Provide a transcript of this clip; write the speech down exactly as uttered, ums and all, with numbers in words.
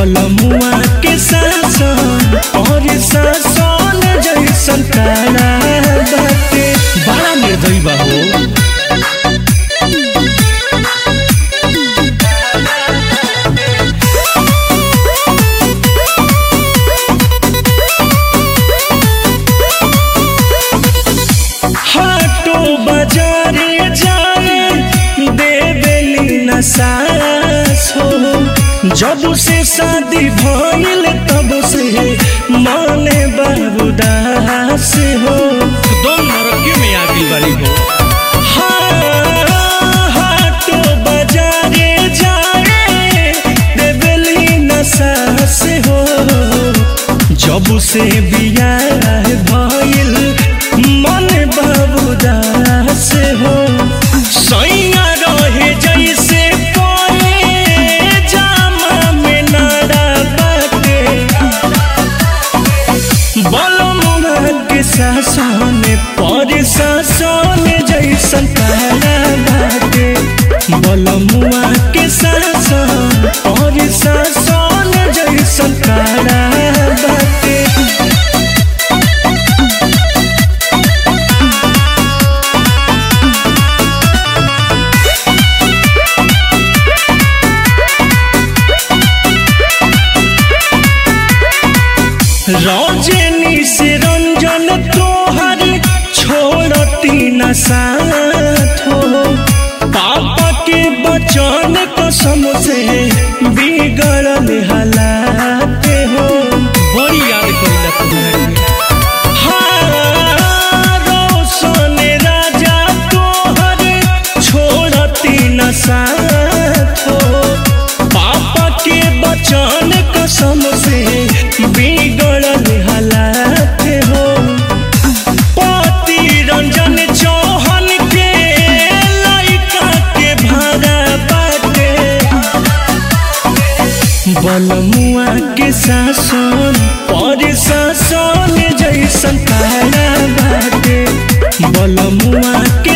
बलमुआ के शासन और शासन जैसन काला बाटे बड़ा निर्दयी बा हो। हाटो बाजारे जाए देवेली न सास हो, जब से शादी भइल तब से माने बाबूदास हो। दोन नरकी में आ गई बारी हो। हाटो बाजारे जाए देवेली न सास हो, जब से बियाह भइल मन बाबूदास हो। सैया रहे जैसे कोई जामा में नारा बाटे, बलमुआ के शासन पर शासन जैसन काला बाटे, बलमुआ के शासन पर शासन जैसन काला बाटे। रजनी से रंजन तोहर छोड़ती न साथ हो, पापा के बचन कसम से बिगड़ल हालात हो। बड़ी याद करेला तुम्हारे। हाँ रोशन राजा तोहर छोड़ती न साथ हो, पापा के बचन कसम से बिगड़ल हालात हो। पति रंजन चौहान के लइका के भाड़ा बाटे, बलमुआ के शासन पर शासन जैसन काला बाटे, बलमुआ के